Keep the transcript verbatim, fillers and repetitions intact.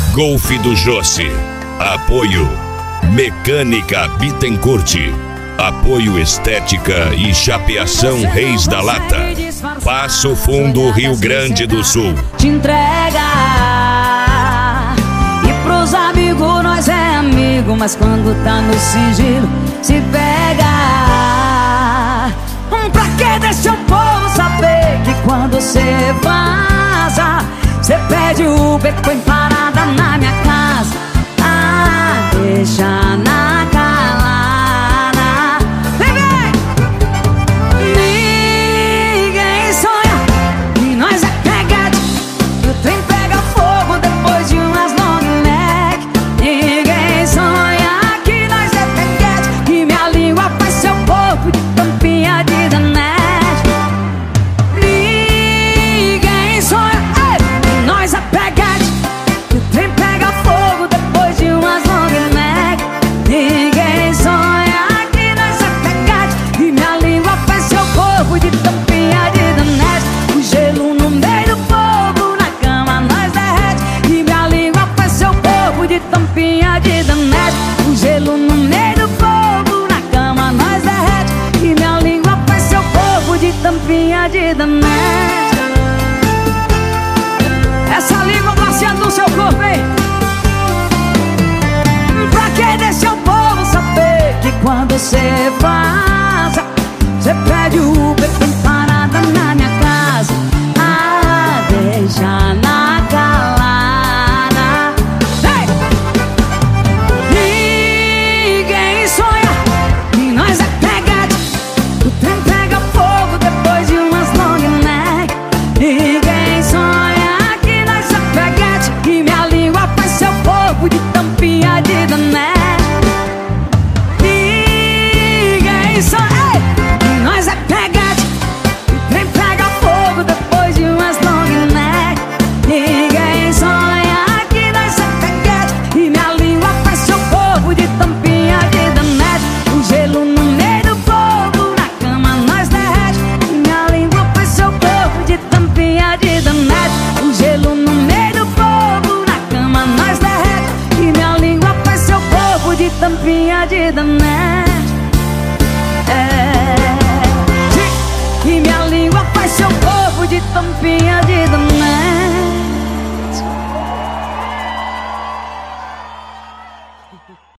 Golfe do Jossi. Apoio Mecânica Bittencourt. Apoio Estética e Chapeação Reis da Lata. Passo Fundo, Rio Grande do Sul. Te entrega. E pros amigos nós é amigo, mas quando tá no sigilo se pega. Pra que deixa o povo saber que quando cê vaza, cê pede o beco em parada na minha casa? Ah, deixa